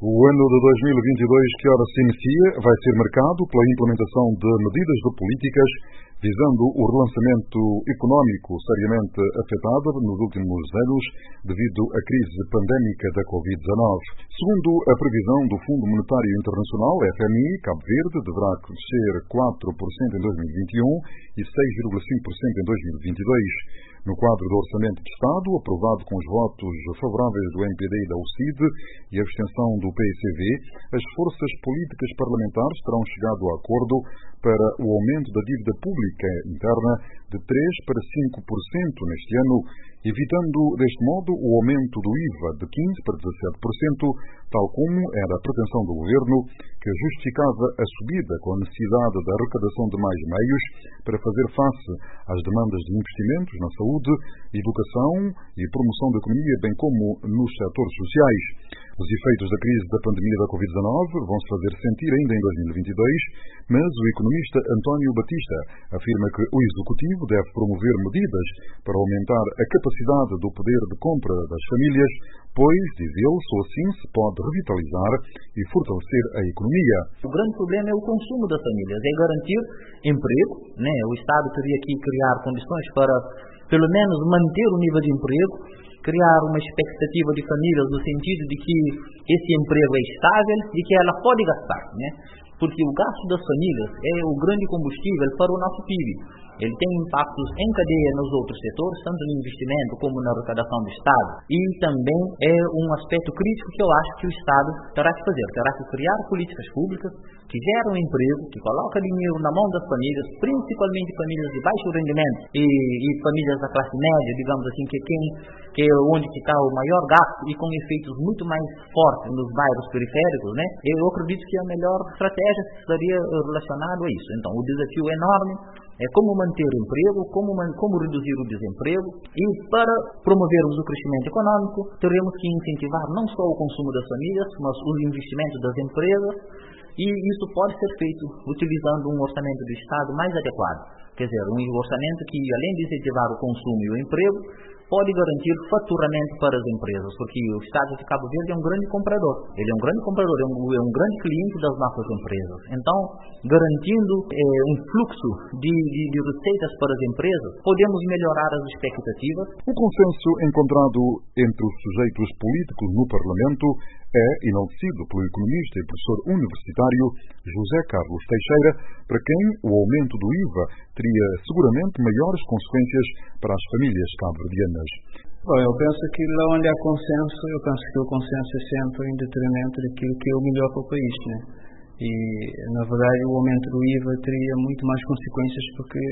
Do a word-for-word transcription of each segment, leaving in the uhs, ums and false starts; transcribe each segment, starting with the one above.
O ano de dois mil e vinte e dois, que ora se inicia, vai ser marcado pela implementação de medidas de políticas visando o relançamento económico seriamente afetado nos últimos anos devido à crise pandémica da covid dezenove. Segundo a previsão do Fundo Monetário Internacional, F M I, Cabo Verde deverá crescer quatro por cento em dois mil e vinte e um e seis vírgula cinco por cento em dois mil e vinte e dois. No quadro do Orçamento de Estado, aprovado com os votos favoráveis do M P D e da U C I D e a abstenção do P S C V, as forças políticas parlamentares terão chegado a acordo para o aumento da dívida pública interna de três para cinco por cento neste ano, evitando deste modo o aumento do I V A de quinze para dezassete por cento, tal como era a pretensão do Governo, que justificava a subida com a necessidade da arrecadação de mais meios para fazer face às demandas de investimentos na saúde, educação e promoção da economia, bem como nos setores sociais. Os efeitos da crise da pandemia da covid dezenove vão se fazer sentir ainda em dois mil e vinte e dois, mas o economista António Batista afirma que o Executivo deve promover medidas para aumentar a capacidade do poder de compra das famílias, pois, diz ele, só assim se pode revitalizar e fortalecer a economia. O grande problema é o consumo das famílias, é garantir emprego, né? O Estado teria que criar condições para, pelo menos, manter o nível de emprego, criar uma expectativa de famílias no sentido de que esse emprego é estável e que ela pode gastar, né? Porque o gasto das famílias é o grande combustível para o nosso P I B. Ele tem impactos em cadeia nos outros setores, tanto no investimento como na arrecadação do Estado. E também é um aspecto crítico que eu acho que o Estado terá que fazer. Terá que criar políticas públicas que geram emprego, que colocam dinheiro na mão das famílias, principalmente famílias de baixo rendimento e, e famílias da classe média, digamos assim, que, quem, que é onde está o maior gasto e com efeitos muito mais fortes nos bairros periféricos, né? Eu acredito que a melhor estratégia estaria relacionada a isso. Então, o desafio é enorme. É como manter o emprego, como, como reduzir o desemprego, e para promovermos o crescimento econômico, teremos que incentivar não só o consumo das famílias, mas os investimentos das empresas, e isso pode ser feito utilizando um orçamento do Estado mais adequado. Quer dizer, um orçamento que, além de incentivar o consumo e o emprego, pode garantir faturamento para as empresas, porque o Estado de Cabo Verde é um grande comprador. Ele é um grande comprador, é um, é um grande cliente das nossas empresas. Então, garantindo é, um fluxo de, de, de receitas para as empresas, podemos melhorar as expectativas. O consenso encontrado entre os sujeitos políticos no Parlamento é enaltecido pelo economista e professor universitário José Carlos Teixeira, para quem o aumento do I V A teria seguramente maiores consequências para as famílias cabo-verdianas. Bom, eu penso que lá onde há consenso, eu penso que o consenso é sempre em detrimento daquilo que é o melhor para o país, né? E, na verdade, o aumento do I V A teria muito mais consequências porque,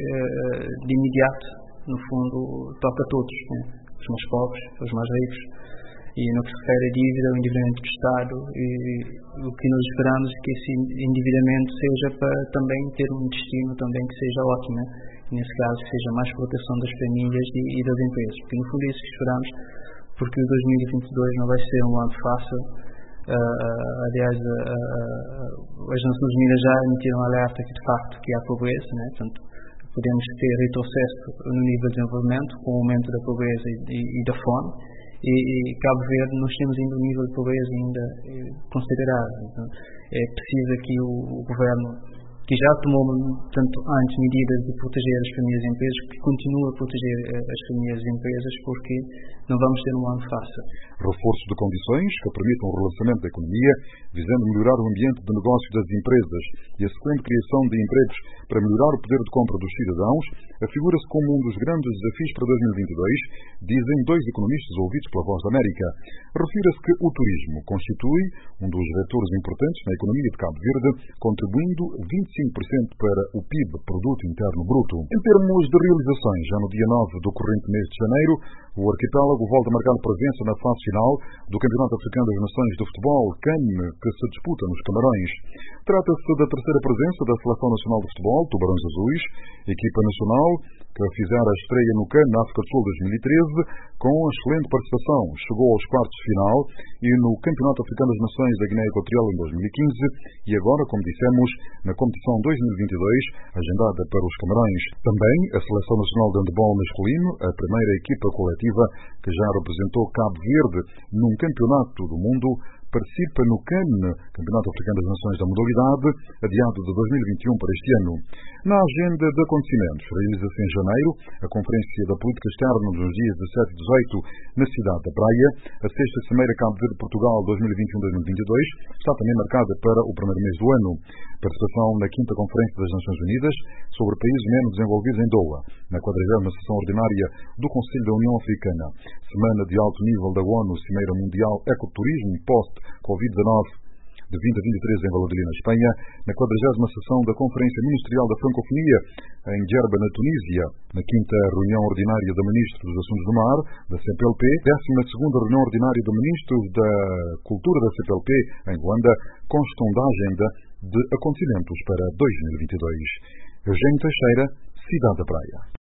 de imediato, no fundo, toca a todos, né? Os mais pobres, os mais ricos. E no que se refere à dívida, o endividamento do Estado, e o que nós esperamos é que esse endividamento seja para também ter um destino também que seja ótimo, né? Nesse caso, que seja mais proteção das famílias e, e das empresas. Porque, no fundo, é isso que esperamos, porque o dois mil e vinte e dois não vai ser um ano fácil. Uh, aliás, uh, uh, as Nações Unidas já emitiram um alerta que, de facto, que há pobreza, né? Portanto, podemos ter retrocesso no nível de desenvolvimento, com o aumento da pobreza e, e, e da fome. E, e Cabo Verde nós temos ainda um nível de pobreza ainda considerável. Então, é preciso aqui o, o Governo, que já tomou tanto antes medidas de proteger as famílias e empresas, que continua a proteger as famílias e empresas, porque não vamos ter um ano fácil. Reforço de condições que permitam o relançamento da economia, visando melhorar o ambiente de negócio das empresas e a sequente criação de empregos para melhorar o poder de compra dos cidadãos, afigura-se como um dos grandes desafios para dois mil e vinte e dois, dizem dois economistas ouvidos pela Voz da América. Refira-se que o turismo constitui um dos vetores importantes na economia de Cabo Verde, contribuindo vinte e cinco por cento para o P I B, Produto Interno Bruto. Em termos de realizações, já no dia nove do corrente mês de janeiro, o arquipélago volta a marcar presença na fase final do Campeonato Africano das Nações de Futebol, C A N, que se disputa nos Camarões. Trata-se da terceira presença da Seleção Nacional de Futebol, Tubarões Azuis, equipa nacional que fizera a estreia no C A N na África do Sul dois mil e treze, com excelente participação. Chegou aos quartos de final e no Campeonato Africano das Nações da Guiné Equatorial em dois mil e quinze e agora, como dissemos, na competição dois mil e vinte e dois, agendada para os Camarões. Também a Seleção Nacional de Handebol masculino, a primeira equipa coletiva que já representou Cabo Verde num campeonato do mundo, participa no C A N, Campeonato Africano das Nações da Modalidade, adiado de dois mil e vinte e um para este ano. Na agenda de acontecimentos, realiza-se em janeiro a Conferência da Política Externa nos dias dezassete e dezoito na cidade da Praia. A sexta Cimeira Cabo Verde-Portugal dois mil e vinte e um a dois mil e vinte e dois está também marcada para o primeiro mês do ano. Participação na quinta Conferência das Nações Unidas sobre países menos desenvolvidos em Doha, na quadragésima sessão ordinária do Conselho da União Africana. Semana de alto nível da ONU, Cimeira Mundial Ecoturismo post-Covid dezenove de vinte a vinte e três em Valladolid, na Espanha, na quadragésima sessão da Conferência Ministerial da Francofonia em Djerba, na Tunísia, na quinta reunião ordinária de Ministros dos Assuntos do Mar, da C P L P, décima segunda reunião ordinária de Ministros da Cultura da C P L P em Luanda, constam da agenda de acontecimentos para dois mil e vinte e dois. Eugênio Teixeira, Cidade da Praia.